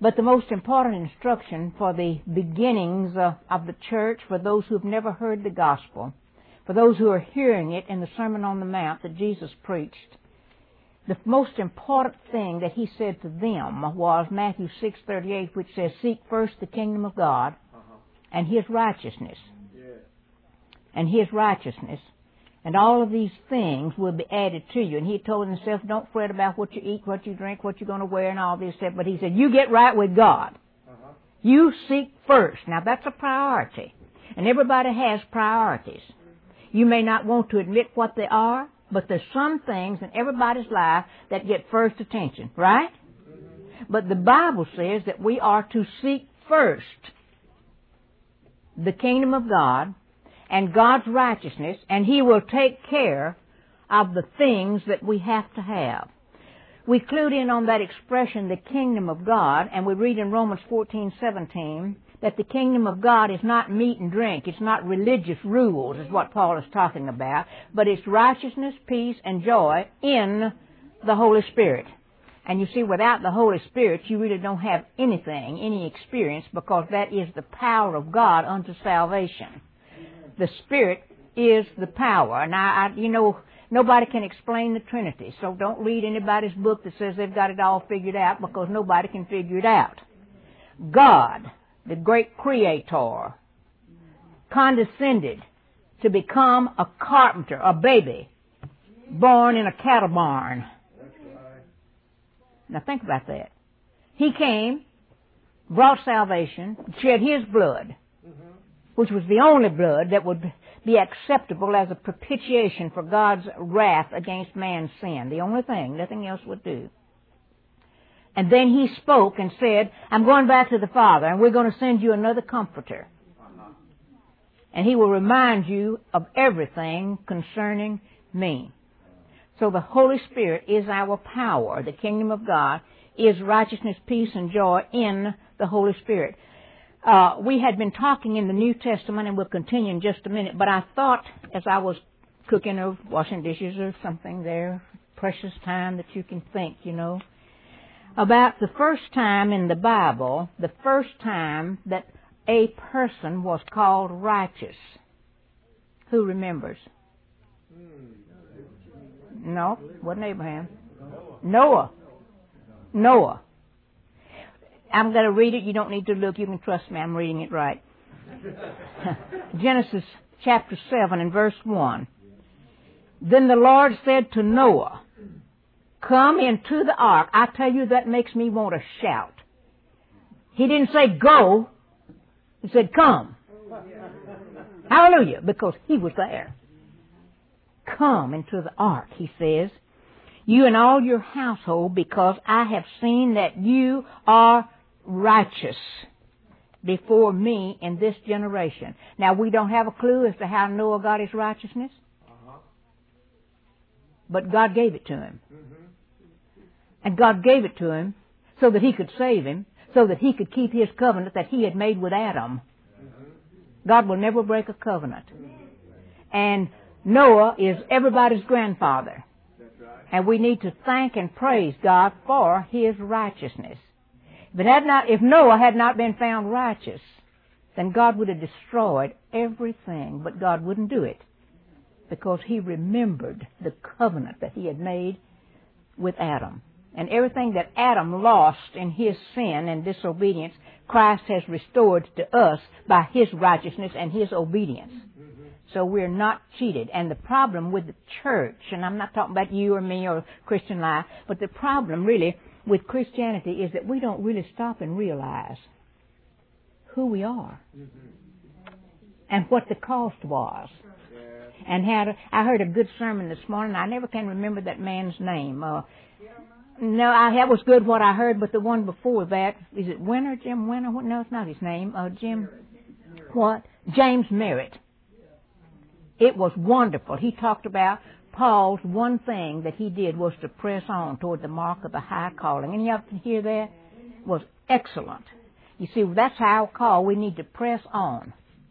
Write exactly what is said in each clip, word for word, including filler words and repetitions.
But the most important instruction for the beginnings of, of the church, for those who have never heard the gospel, for those who are hearing it in the Sermon on the Mount that Jesus preached, the most important thing that he said to them was Matthew six thirty-eight, which says, "Seek first the kingdom of God uh-huh. and His righteousness." Yeah. And His righteousness. And all of these things will be added to you. And he told himself, don't fret about what you eat, what you drink, what you're going to wear, and all this stuff. But he said, you get right with God. Uh-huh. You seek first. Now, that's a priority. And everybody has priorities. You may not want to admit what they are, but there's some things in everybody's life that get first attention, right? Mm-hmm. But the Bible says that we are to seek first the kingdom of God and God's righteousness, and He will take care of the things that we have to have. We clued in on that expression, the kingdom of God, and we read in Romans fourteen seventeen that the kingdom of God is not meat and drink. It's not religious rules, is what Paul is talking about, but it's righteousness, peace, and joy in the Holy Spirit. And you see, without the Holy Spirit, you really don't have anything, any experience, because that is the power of God unto salvation. The Spirit is the power. Now, I, you know, nobody can explain the Trinity, so don't read anybody's book that says they've got it all figured out, because nobody can figure it out. God, the great Creator, condescended to become a carpenter, a baby, born in a cattle barn. Now think about that. He came, brought salvation, shed His blood, which was the only blood that would be acceptable as a propitiation for God's wrath against man's sin. The only thing, nothing else would do. And then He spoke and said, I'm going back to the Father, and we're going to send you another comforter. And He will remind you of everything concerning me. So the Holy Spirit is our power. The kingdom of God is righteousness, peace, and joy in the Holy Spirit. Uh, we had been talking in the New Testament, and we'll continue in just a minute, but I thought as I was cooking or washing dishes or something there, precious time that you can think, you know, about the first time in the Bible, the first time that a person was called righteous. Who remembers? No, wasn't Abraham. Noah. Noah. I'm going to read it. You don't need to look. You can trust me. I'm reading it right. Genesis chapter seven and verse one. Then the Lord said to Noah, come into the ark. I tell you, that makes me want to shout. He didn't say go. He said come. Hallelujah, because He was there. Come into the ark, He says, you and all your household, because I have seen that you are righteous before me in this generation. Now, we don't have a clue as to how Noah got his righteousness, uh-huh. but God gave it to him. Mm-hmm. And God gave it to him so that He could save him, so that He could keep His covenant that He had made with Adam. Mm-hmm. God will never break a covenant. And Noah is everybody's grandfather. And we need to thank and praise God for His righteousness. If it had not, if Noah had not been found righteous, then God would have destroyed everything, but God wouldn't do it, because He remembered the covenant that He had made with Adam. And everything that Adam lost in his sin and disobedience, Christ has restored to us by His righteousness and His obedience. So we're not cheated. And the problem with the church, and I'm not talking about you or me or Christian life, but the problem really with Christianity is that we don't really stop and realize who we are and what the cost was. And how to, I heard a good sermon this morning. I never can remember that man's name. Uh, no, I, that was good what I heard, but the one before that, is it Winter, Jim Winter? No, it's not his name. Uh, Jim, what? James Merritt. It was wonderful. He talked about Paul's one thing that he did was to press on toward the mark of the high calling. And you have to hear that? It was excellent. You see, that's our call. We need to press on.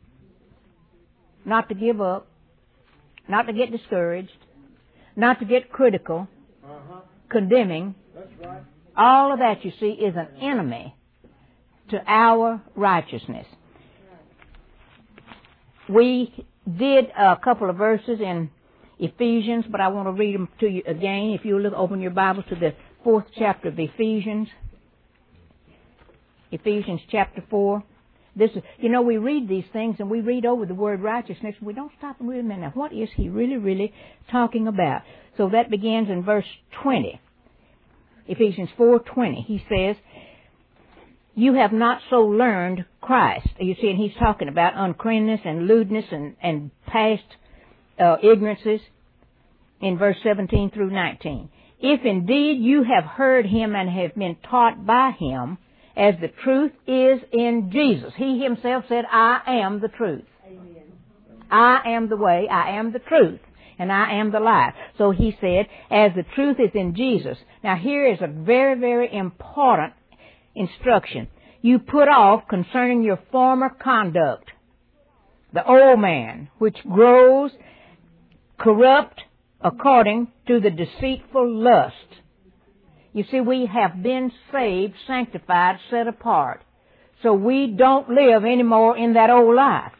Not to give up. Not to get discouraged. Not to get critical. Uh-huh. Condemning. That's right. All of that, you see, is an enemy to our righteousness. We did a couple of verses in Ephesians, but I want to read them to you again. If you look, open your Bible to the fourth chapter of Ephesians. Ephesians chapter four. This is, you know, we read these things and we read over the word righteousness. We don't stop and read a minute. Now, what is he really, really talking about? So that begins in verse twenty. Ephesians four twenty. He says, you have not so learned Christ. You see, and he's talking about uncleanness and lewdness and, and past uh, ignorances in verse seventeen through nineteen. If indeed you have heard him and have been taught by him, as the truth is in Jesus. He himself said, I am the truth. Amen. I am the way, I am the truth, and I am the life. So he said, as the truth is in Jesus. Now here is a very, very important instruction. You put off concerning your former conduct, the old man, which grows corrupt according to the deceitful lust. You see, we have been saved, sanctified, set apart. So we don't live anymore in that old life.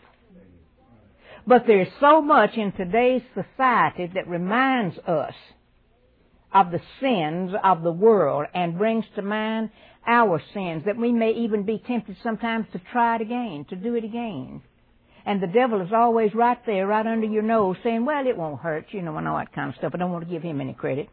But there's so much in today's society that reminds us of the sins of the world and brings to mind our sins, that we may even be tempted sometimes to try it again, to do it again. And the devil is always right there, right under your nose, saying, well, it won't hurt, you know, and all that kind of stuff. I don't want to give him any credit.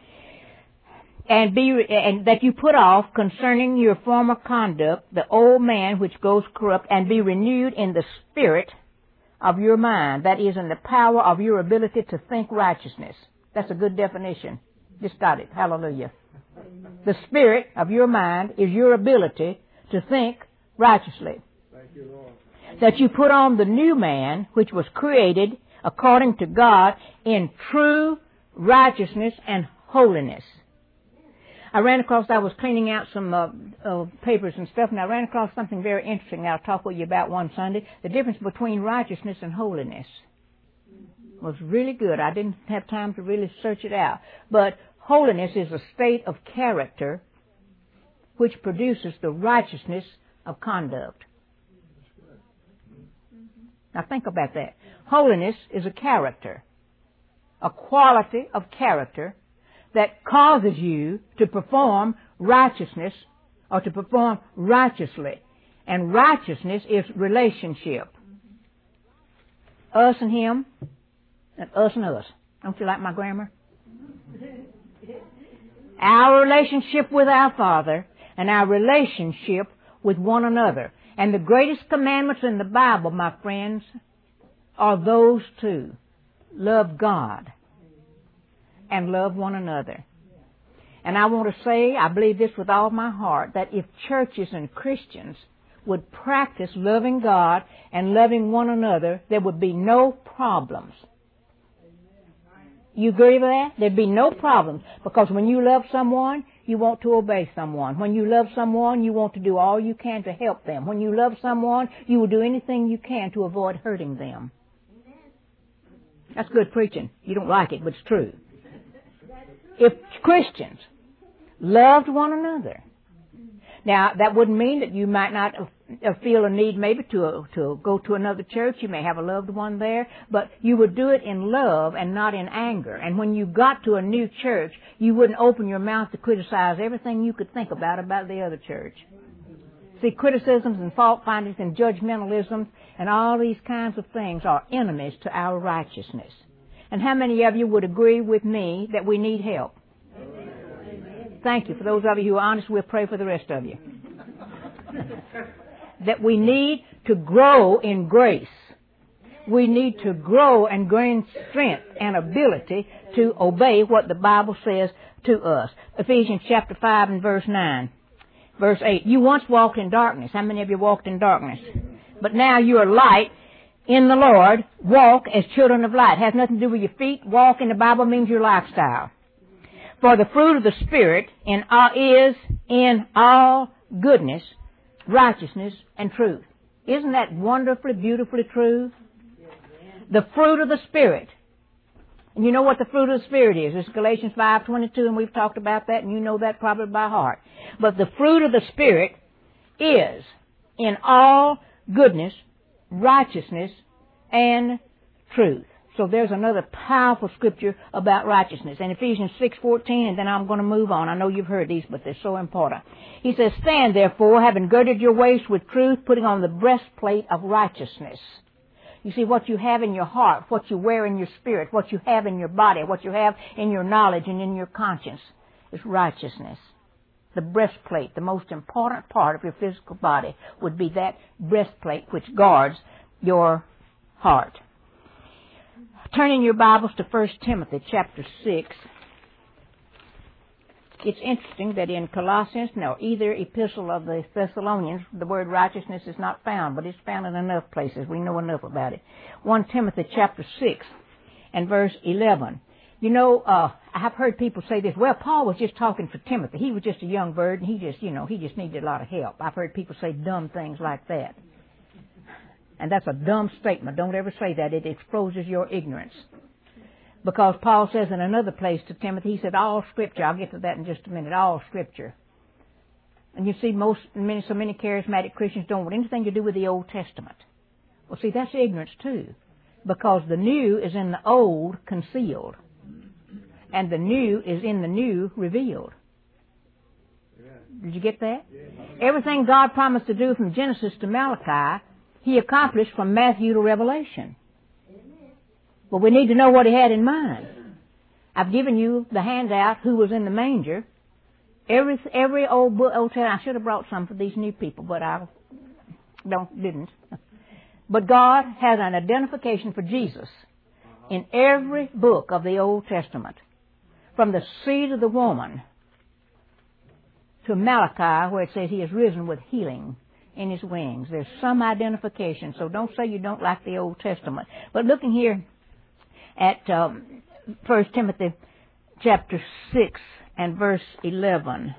And be, and that you put off concerning your former conduct, the old man which goes corrupt, and be renewed in the spirit of your mind. That is, in the power of your ability to think righteousness. That's a good definition. Just got it. Hallelujah. The spirit of your mind is your ability to think righteously. Thank you, Lord. That you put on the new man, which was created according to God in true righteousness and holiness. I ran across, I was cleaning out some uh, uh, papers and stuff, and I ran across something very interesting that I'll talk with you about one Sunday. The difference between righteousness and holiness was really good. I didn't have time to really search it out. But holiness is a state of character which produces the righteousness of conduct. Now think about that. Holiness is a character, a quality of character that causes you to perform righteousness or to perform righteously. And righteousness is relationship. Us and him, and us and us. Don't you like my grammar? Our relationship with our Father and our relationship with one another. And the greatest commandments in the Bible, my friends, are those two. Love God and love one another. And I want to say, I believe this with all my heart, that if churches and Christians would practice loving God and loving one another, there would be no problems. You agree with that? There'd be no problems. Because when you love someone, you want to obey someone. When you love someone, you want to do all you can to help them. When you love someone, you will do anything you can to avoid hurting them. That's good preaching. You don't like it, but it's true. If Christians loved one another. Now, that wouldn't mean that you might not feel a need maybe to to go to another church. You may have a loved one there, but you would do it in love and not in anger. And when you got to a new church, you wouldn't open your mouth to criticize everything you could think about about the other church. See, criticisms and fault findings and judgmentalism and all these kinds of things are enemies to our righteousness. And how many of you would agree with me that we need help? Amen. Thank you. For those of you who are honest, we'll pray for the rest of you. That we need to grow in grace. We need to grow and gain strength and ability to obey what the Bible says to us. Ephesians chapter five and verse nine. Verse eight. You once walked in darkness. How many of you walked in darkness? But now you are light in the Lord. Walk as children of light. It has nothing to do with your feet. Walk in the Bible means your lifestyle. For the fruit of the Spirit in all, is in all goodness, righteousness, and truth. Isn't that wonderfully, beautifully true? The fruit of the Spirit. And you know what the fruit of the Spirit is. It's Galatians five twenty-two, and we've talked about that, and you know that probably by heart. But the fruit of the Spirit is in all goodness, righteousness, and truth. So there's another powerful scripture about righteousness. And Ephesians six fourteen, and then I'm going to move on. I know you've heard these, but they're so important. He says, stand therefore, having girded your waist with truth, putting on the breastplate of righteousness. You see, what you have in your heart, what you wear in your spirit, what you have in your body, what you have in your knowledge and in your conscience is righteousness. The breastplate, the most important part of your physical body, would be that breastplate which guards your heart. Turn in your Bibles to First Timothy chapter six. It's interesting that in Colossians, no, either epistle of the Thessalonians, the word righteousness is not found, but it's found in enough places. We know enough about it. First Timothy chapter six and verse eleven. You know, uh, I have heard people say this, well, Paul was just talking for Timothy. He was just a young bird, and he just, you know, he just needed a lot of help. I've heard people say dumb things like that. And that's a dumb statement. Don't ever say that. It exposes your ignorance. Because Paul says in another place to Timothy, he said, all Scripture, I'll get to that in just a minute, all Scripture. And you see, most, many, so many charismatic Christians don't want anything to do with the Old Testament. Well, see, that's ignorance too. Because the new is in the old concealed. And the new is in the new revealed. Did you get that? Everything God promised to do from Genesis to Malachi, He accomplished from Matthew to Revelation. But we need to know what He had in mind. I've given you the handout, Who Was in the Manger. Every every old book, old testament, I should have brought some for these new people, but I don't didn't. But God has an identification for Jesus in every book of the Old Testament, from the seed of the woman to Malachi, where it says He is risen with healing in His wings. There's some identification, so don't say you don't like the Old Testament. But looking here at um, First Timothy chapter six and verse eleven,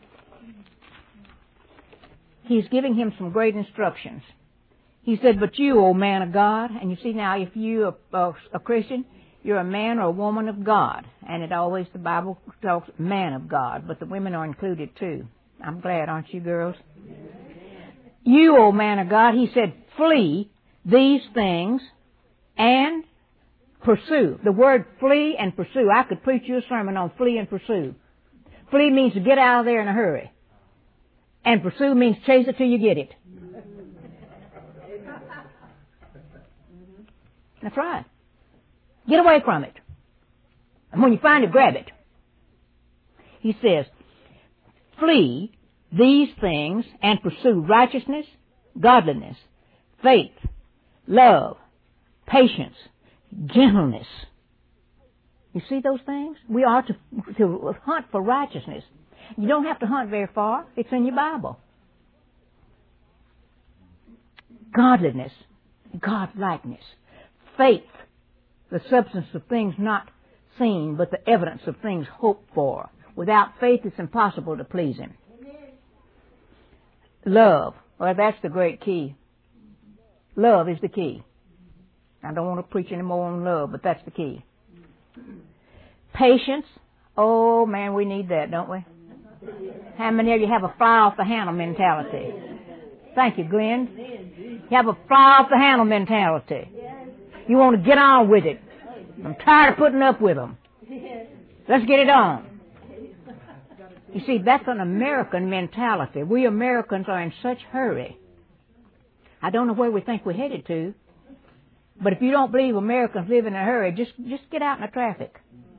he's giving him some great instructions. He said, but you, O man of God, and you see now, if you are a Christian, you're a man or a woman of God. And it always, the Bible talks man of God, but the women are included too. I'm glad, aren't you, girls? You, O man of God, he said, flee these things and pursue. The word flee and pursue. I could preach you a sermon on flee and pursue. Flee means to get out of there in a hurry. And pursue means chase it till you get it. That's right. Get away from it. And when you find it, grab it. He says, flee these things and pursue righteousness, godliness, faith, love, patience, gentleness. You see those things? We are to, to hunt for righteousness. You don't have to hunt very far. It's in your Bible. Godliness, Godlikeness, faith, the substance of things not seen, but the evidence of things hoped for. Without faith, it's impossible to please Him. Love. Well, that's the great key. Love is the key. I don't want to preach any more on love, but that's the key. Patience. Oh, man, we need that, don't we? How many of you have a fly off the handle mentality? Thank you, Glenn. You have a fly off the handle mentality. You want to get on with it. I'm tired of putting up with them. Let's get it on. You see, that's an American mentality. We Americans are in such hurry. I don't know where we think we're headed to, but if you don't believe Americans live in a hurry, just just get out in the traffic.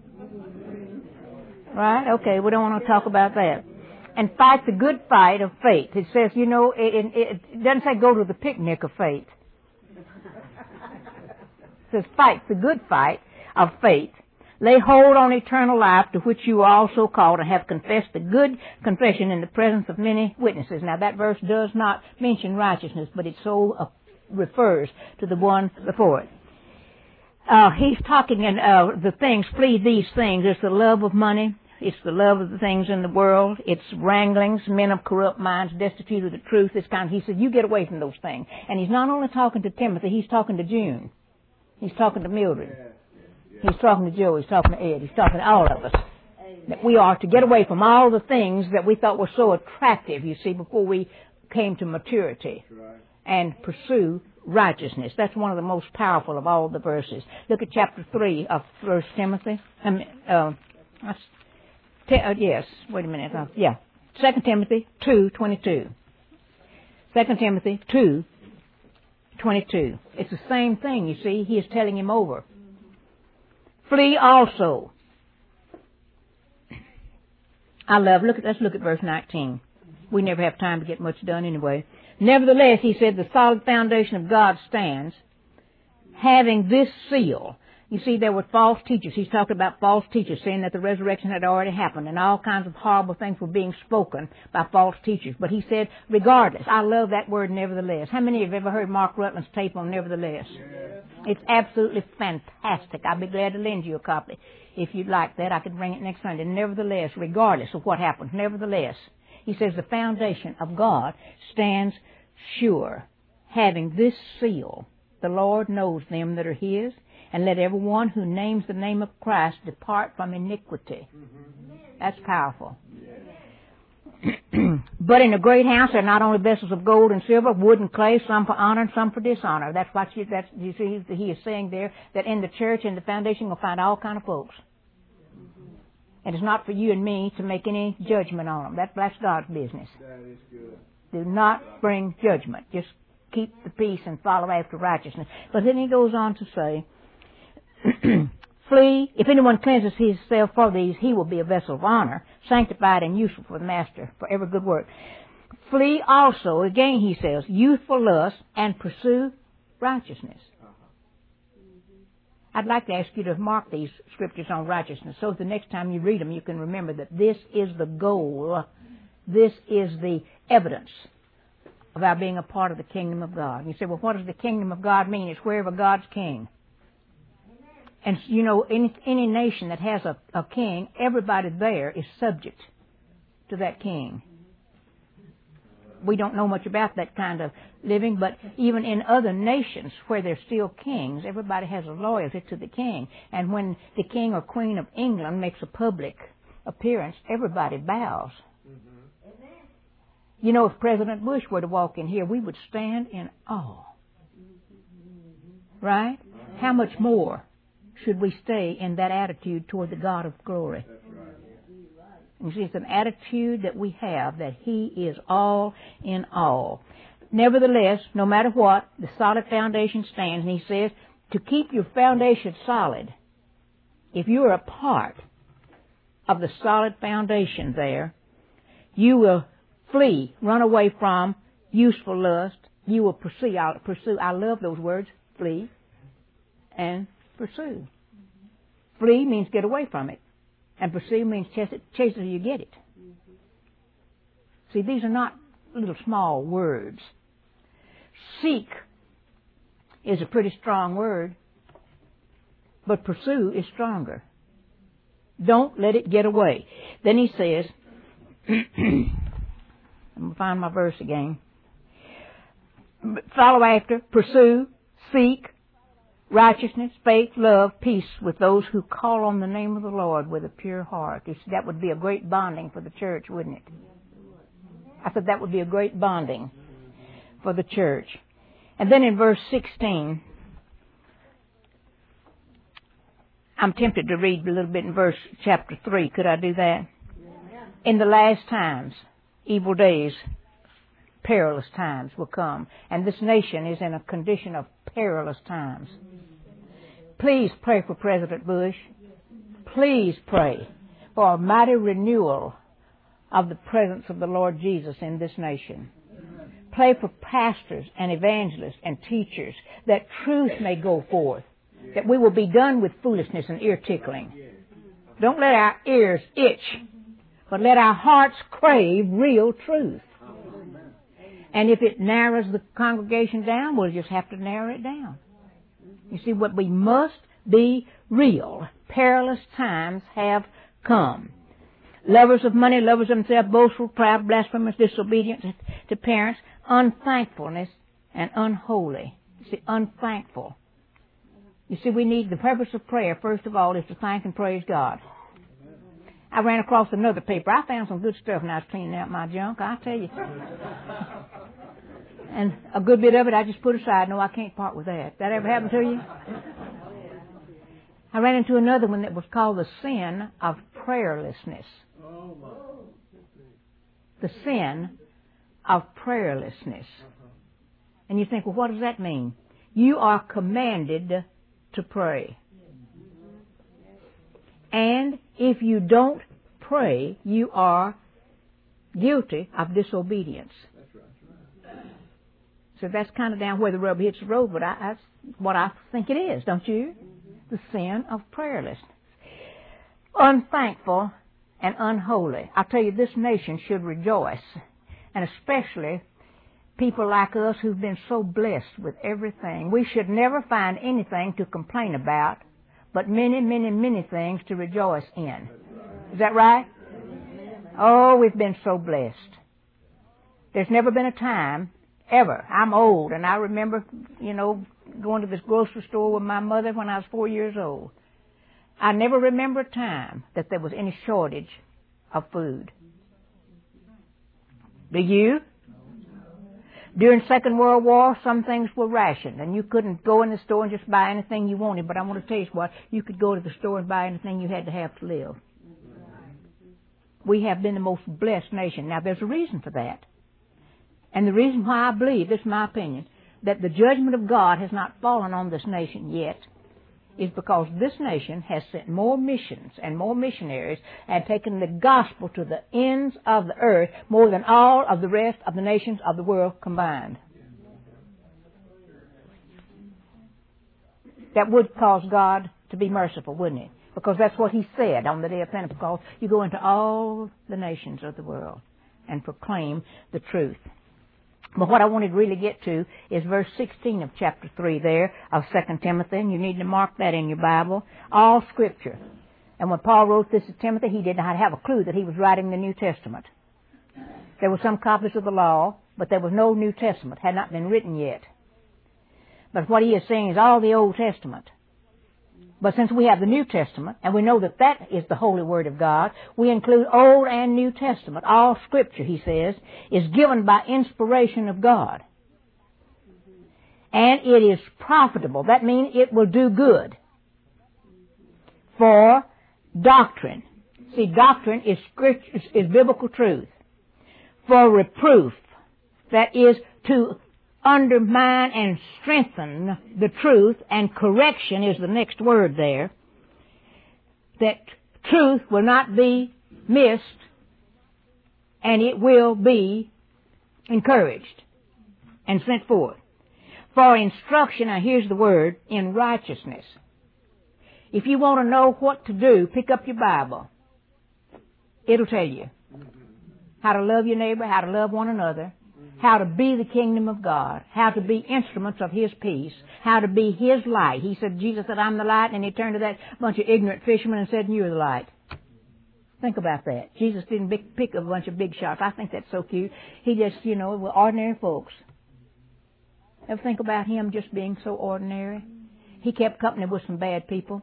Right? Okay, we don't want to talk about that. And fight the good fight of faith. It says, you know, it, it, it doesn't say go to the picnic of faith. It says fight the good fight of faith. Lay hold on eternal life, to which you are also called, and have confessed the good confession in the presence of many witnesses. Now, that verse does not mention righteousness, but it so uh, refers to the one before it. Uh, he's talking in uh, the things, flee these things. It's the love of money. It's the love of the things in the world. It's wranglings, men of corrupt minds, destitute of the truth. This kind of, he said, you get away from those things. And he's not only talking to Timothy, he's talking to June. He's talking to Mildred. He's talking to Joe. He's talking to Ed. He's talking to all of us. That we are to get away from all the things that we thought were so attractive, you see, before we came to maturity and pursue righteousness. That's one of the most powerful of all the verses. Look at chapter three of First Timothy. Um, uh, te- uh, yes, wait a minute. Uh, yeah, Second Timothy two twenty-two. Second Timothy two twenty-two. It's the same thing. You see, he is telling him over. Flee also. I love. Look at. Let's look at verse nineteen. We never have time to get much done anyway. Nevertheless, he said, the solid foundation of God stands, having this seal. You see, there were false teachers. He's talking about false teachers, saying that the resurrection had already happened, and all kinds of horrible things were being spoken by false teachers. But he said, regardless. I love that word, nevertheless. How many of you have ever heard Mark Rutland's tape on nevertheless? Yes. It's absolutely fantastic. I'd be glad to lend you a copy. If you'd like that, I could bring it next Sunday. Nevertheless, regardless of what happens, nevertheless. He says the foundation of God stands sure, having this seal. The Lord knows them that are his, and let everyone who names the name of Christ depart from iniquity. Mm-hmm. That's powerful. Yeah. But in a great house there are not only vessels of gold and silver, wood and clay, some for honor and some for dishonor. That's what you, that's, you see, he is saying there that in the church and the foundation you'll find all kind of folks. And it's not for you and me to make any judgment on them. That, that's God's business. That is good. Do not bring judgment. Just keep the peace and follow after righteousness. But then he goes on to say, flee. If anyone cleanses himself for these, he will be a vessel of honor, sanctified and useful for the master, for every good work. Flee also, again he says, youthful lust, and pursue righteousness. I'd like to ask you to mark these scriptures on righteousness so the next time you read them you can remember that this is the goal, this is the evidence of our being a part of the kingdom of God. And you say, well, what does the kingdom of God mean? It's wherever God's king. And you know, any, any nation that has a, a king, everybody there is subject to that king. We don't know much about that kind of living, but even in other nations where there's still kings, everybody has a loyalty to the king. And when the king or queen of England makes a public appearance, everybody bows. Mm-hmm. You know, if President Bush were to walk in here, we would stand in awe. Right? How much more should we stay in that attitude toward the God of glory? You see, it's an attitude that we have that he is all in all. Nevertheless, no matter what, the solid foundation stands. And he says, to keep your foundation solid, if you are a part of the solid foundation there, you will flee, run away from useful lust. You will pursue. I, pursue. I love those words, flee and pursue. Flee means get away from it. And pursue means chase it, chase it till you get it. Mm-hmm. See, these are not little small words. Seek is a pretty strong word, but pursue is stronger. Don't let it get away. Then he says, I'm going to find my verse again. Follow after, pursue, seek, righteousness, faith, love, peace with those who call on the name of the Lord with a pure heart. You see, that would be a great bonding for the church, wouldn't it? I said that would be a great bonding for the church. And then in verse sixteen, I'm tempted to read a little bit in verse chapter three. Could I do that? In the last times, evil days, perilous times will come. And this nation is in a condition of perilous times. Please pray for President Bush. Please pray for a mighty renewal of the presence of the Lord Jesus in this nation. Pray for pastors and evangelists and teachers that truth may go forth, that we will be done with foolishness and ear tickling. Don't let our ears itch, but let our hearts crave real truth. And if it narrows the congregation down, we'll just have to narrow it down. You see, what we must be real. Perilous times have come. Lovers of money, lovers of themselves, boastful, proud, blasphemous, disobedient to parents, unthankfulness, and unholy. You see, unthankful. You see, we need the purpose of prayer, first of all, is to thank and praise God. I ran across another paper. I found some good stuff when I was cleaning out my junk, I tell you. And a good bit of it I just put aside. No, I can't part with that. That ever happened to you? I ran into another one that was called the sin of prayerlessness. The sin of prayerlessness. And you think, well, what does that mean? You are commanded to pray. And if you don't pray, you are guilty of disobedience. So that's kind of down where the rubber hits the road, but I, that's what I think it is, don't you? The sin of prayerlessness. Unthankful and unholy. I tell you, this nation should rejoice, and especially people like us who've been so blessed with everything. We should never find anything to complain about, but many, many, many things to rejoice in. Is that right? Oh, we've been so blessed. There's never been a time, ever. I'm old, and I remember, you know, going to this grocery store with my mother when I was four years old. I never remember a time that there was any shortage of food. Do you? During Second World War, some things were rationed, and you couldn't go in the store and just buy anything you wanted. But I want to tell you what, you could go to the store and buy anything you had to have to live. We have been the most blessed nation. Now, there's a reason for that. And the reason why I believe, this is my opinion, that the judgment of God has not fallen on this nation yet is because this nation has sent more missions and more missionaries and taken the gospel to the ends of the earth more than all of the rest of the nations of the world combined. That would cause God to be merciful, wouldn't it? Because that's what He said on the day of Pentecost. You go into all the nations of the world and proclaim the truth. But what I wanted to really get to is verse sixteen of chapter three there of Second Timothy, and you need to mark that in your Bible. All Scripture. And when Paul wrote this to Timothy, he did not have a clue that he was writing the New Testament. There were some copies of the law, but there was no New Testament, had not been written yet. But what he is saying is all the Old Testament. But since we have the New Testament, and we know that that is the Holy Word of God, we include Old and New Testament. All Scripture, he says, is given by inspiration of God. And it is profitable. That means it will do good. For doctrine. See, doctrine is, scripture, is biblical truth. For reproof. That is to undermine and strengthen the truth, and correction is the next word there, that truth will not be missed and it will be encouraged and sent forth. For instruction, now here's the word, in righteousness. If you want to know what to do, pick up your Bible. It'll tell you how to love your neighbor, how to love one another, how to be the kingdom of God, how to be instruments of His peace, how to be His light. He said, Jesus said, I'm the light, and He turned to that bunch of ignorant fishermen and said, you're the light. Think about that. Jesus didn't big, pick a bunch of big shots. I think that's so cute. He just, you know, were ordinary folks. Ever think about Him just being so ordinary? He kept company with some bad people.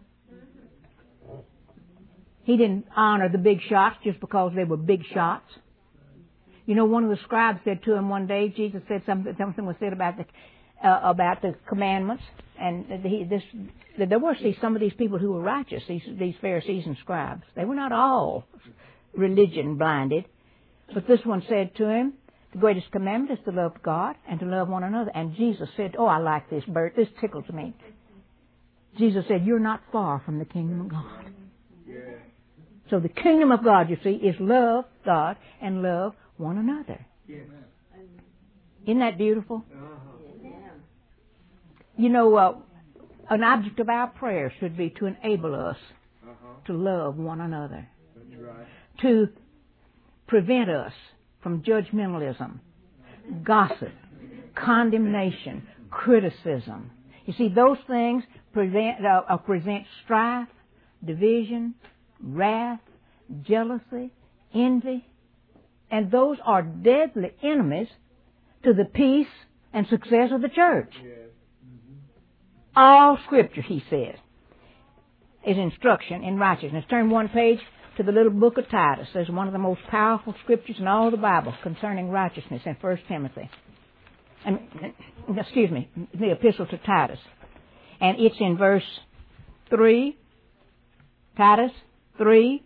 He didn't honor the big shots just because they were big shots. You know, one of the scribes said to him one day, Jesus said something, something was said about the, uh, about the commandments, and he, this, there were see some of these people who were righteous, these, these Pharisees and scribes. They were not all religion blinded, but this one said to him, the greatest commandment is to love God and to love one another. And Jesus said, oh, I like this bird, this tickles me. Jesus said, you're not far from the kingdom of God. Yeah. So the kingdom of God, you see, is love God and love one another. Yes. Isn't that beautiful? Uh-huh. You know, uh, an object of our prayer should be to enable us uh-huh. to love one another. That's right. To prevent us from judgmentalism, gossip, condemnation, criticism. You see, those things present, uh, uh, present strife, division, wrath, jealousy, envy. And those are deadly enemies to the peace and success of the church. Yeah. Mm-hmm. All Scripture, he says, is instruction in righteousness. Turn one page to the little book of Titus. There's one of the most powerful Scriptures in all the Bible concerning righteousness in First Timothy. and, excuse me, the epistle to Titus. And it's in verse three, Titus three.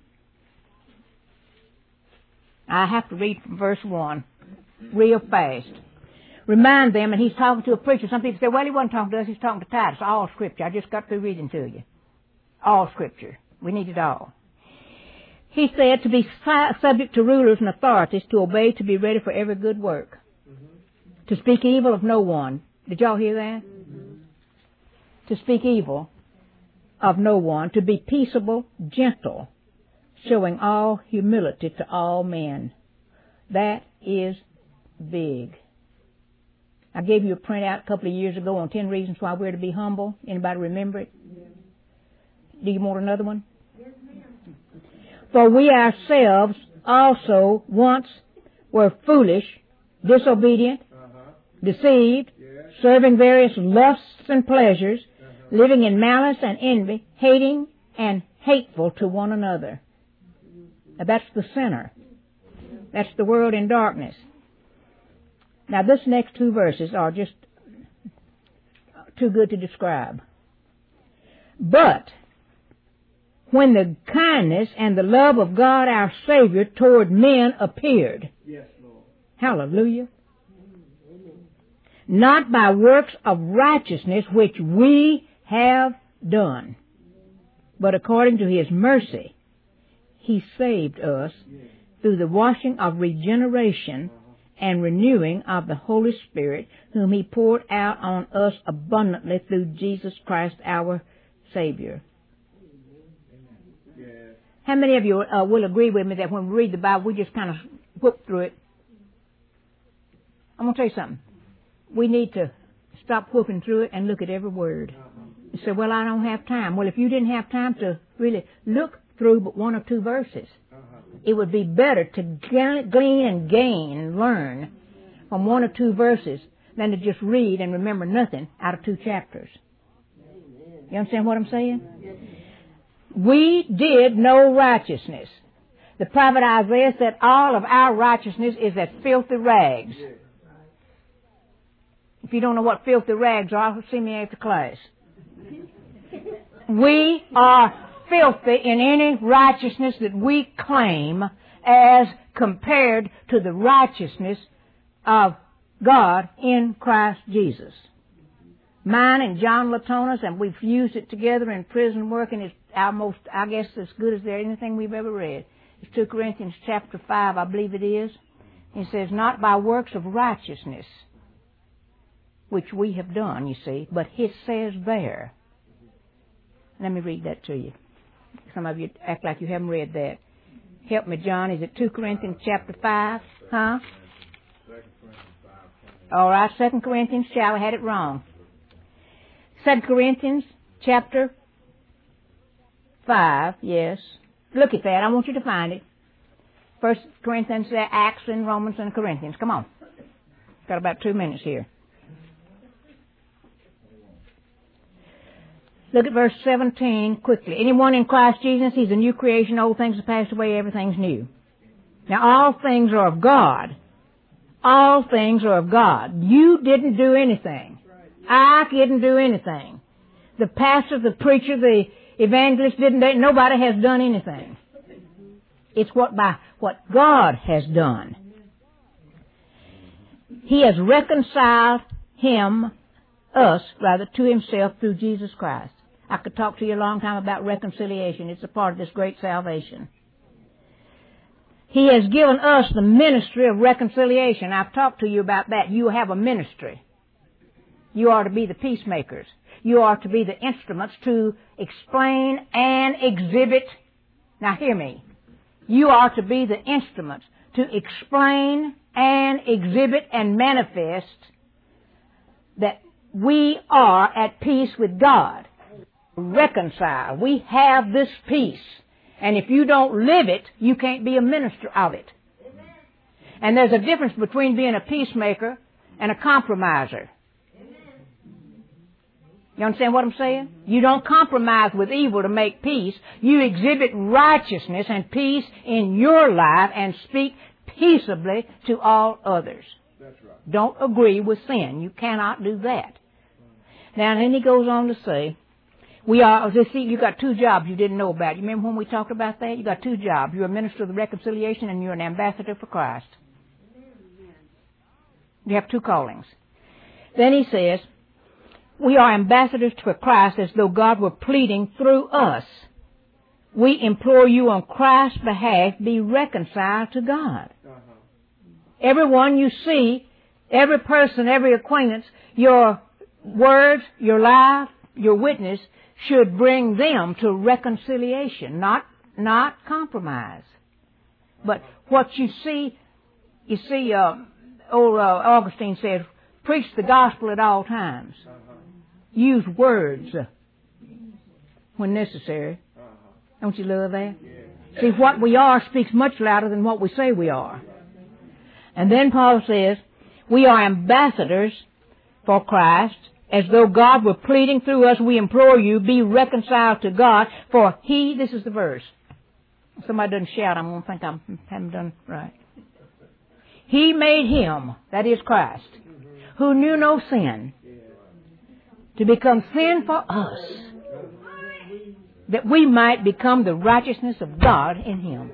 I have to read from verse one real fast. Remind them, and he's talking to a preacher. Some people say, well, he wasn't talking to us, he's talking to Titus. All Scripture. I just got through reading to you. All Scripture. We need it all. He said to be subject to rulers and authorities, to obey, to be ready for every good work. Mm-hmm. To speak evil of no one. Did y'all hear that? Mm-hmm. To speak evil of no one. To be peaceable, gentle, showing all humility to all men. That is big. I gave you a printout a couple of years ago on ten reasons why we're to be humble. Anybody remember it? Yes. Do you want another one? Yes, ma'am. For we ourselves also once were foolish, disobedient, uh-huh. deceived, yes. serving various lusts and pleasures, uh-huh. living in malice and envy, hating and hateful to one another. Now that's the sinner. That's the world in darkness. Now this next two verses are just too good to describe. But when the kindness and the love of God our Savior toward men appeared. Yes, Lord. Hallelujah. Not by works of righteousness which we have done, but according to His mercy, He saved us through the washing of regeneration and renewing of the Holy Spirit, whom He poured out on us abundantly through Jesus Christ our Savior. Yeah. How many of you uh, will agree with me that when we read the Bible, we just kind of whoop through it? I'm going to tell you something. We need to stop whooping through it and look at every word. You say, well, I don't have time. Well, if you didn't have time to really look through but one or two verses, it would be better to glean and gain and learn from one or two verses than to just read and remember nothing out of two chapters. You understand what I'm saying? We did no righteousness. The prophet Isaiah said all of our righteousness is as filthy rags. If you don't know what filthy rags are, see me after class. We are filthy in any righteousness that we claim as compared to the righteousness of God in Christ Jesus. Mine and John Latona's, and we've used it together in prison work, and it's almost, I guess, as good as there anything we've ever read. It's two Corinthians chapter five, I believe it is. It says, not by works of righteousness, which we have done, you see, but it says there. Let me read that to you. Some of you act like you haven't read that. Help me, John. Is it two Corinthians chapter five? Huh? All right, Second Corinthians, shall I had it wrong. Second Corinthians chapter five, yes. Look at that. I want you to find it. First Corinthians, Acts, and Romans, and Corinthians. Come on. Got about two minutes here. Look at verse seventeen quickly. Anyone in Christ Jesus, he's a new creation. Old things have passed away. Everything's new. Now, all things are of God. All things are of God. You didn't do anything. I didn't do anything. The pastor, the preacher, the evangelist didn't do, nobody has done anything. It's what by what God has done. He has reconciled him, us, rather, to himself through Jesus Christ. I could talk to you a long time about reconciliation. It's a part of this great salvation. He has given us the ministry of reconciliation. I've talked to you about that. You have a ministry. You are to be the peacemakers. You are to be the instruments to explain and exhibit. Now hear me. You are to be the instruments to explain and exhibit and manifest that we are at peace with God. Reconcile. We have this peace. And if you don't live it, you can't be a minister of it. Amen. And there's a difference between being a peacemaker and a compromiser. Amen. You understand what I'm saying? You don't compromise with evil to make peace. You exhibit righteousness and peace in your life and speak peaceably to all others. Don't agree with sin. You cannot do that. Now, and then he goes on to say, we are, see, you got two jobs you didn't know about. You remember when we talked about that? You got two jobs. You're a minister of the reconciliation and you're an ambassador for Christ. You have two callings. Then he says, we are ambassadors for Christ as though God were pleading through us. We implore you on Christ's behalf, be reconciled to God. Uh-huh. Everyone you see, every person, every acquaintance, your words, your life, your witness should bring them to reconciliation, not, not compromise. But what you see, you see, uh, old uh, Augustine said, preach the gospel at all times. Uh-huh. Use words uh, when necessary. Uh-huh. Don't you love that? Yeah. See, what we are speaks much louder than what we say we are. And then Paul says, we are ambassadors for Christ, as though God were pleading through us. We implore you, be reconciled to God, for he, this is the verse. If somebody doesn't shout, I'm going to think I haven't done right. He made him, that is Christ, who knew no sin, to become sin for us, that we might become the righteousness of God in him.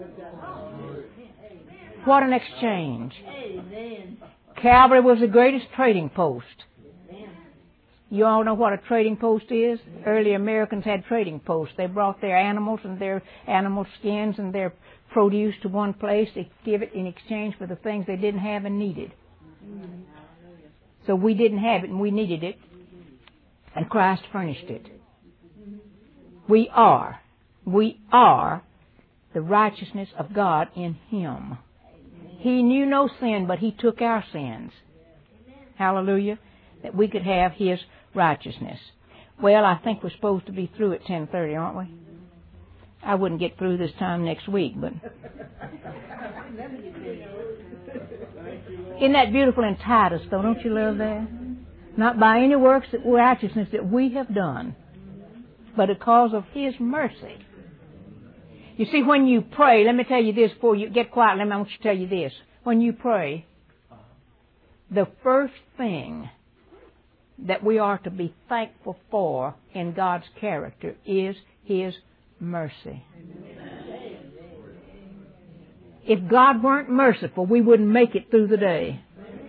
What an exchange. Calvary was the greatest trading post. You all know what a trading post is? Early Americans had trading posts. They brought their animals and their animal skins and their produce to one place. They give it in exchange for the things they didn't have and needed. So we didn't have it and we needed it, and Christ furnished it. We are, we are the righteousness of God in him. He knew no sin, but he took our sins. Hallelujah. That we could have his righteousness. Well, I think we're supposed to be through at ten thirty, aren't we? I wouldn't get through this time next week, but... Isn't that beautiful in Titus, though? Don't you love that? Not by any works of righteousness that we have done, but because of his mercy. You see, when you pray, let me tell you this before you get quiet, let me, I want you to tell you this. When you pray, the first thing that we are to be thankful for in God's character is his mercy. If God weren't merciful, we wouldn't make it through the day.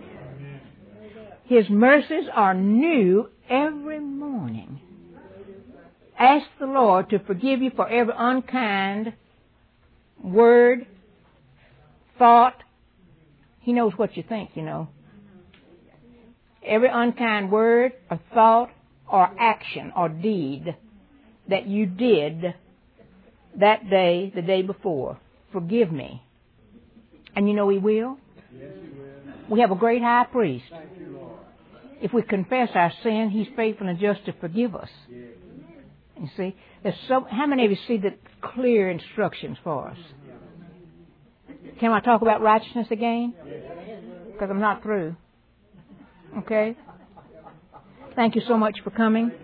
His mercies are new every morning. Ask the Lord to forgive you for every unkind word, thought. He knows what you think, you know. Every unkind word or thought or action or deed that you did that day, the day before. Forgive me. And you know he will. Yes, he will. We have a great high priest. You, if we confess our sin, he's faithful and just to forgive us. Yes. You see, there's so. How many of you see the clear instructions for us? Can I talk about righteousness again? Because I'm not through. Okay? Thank you so much for coming.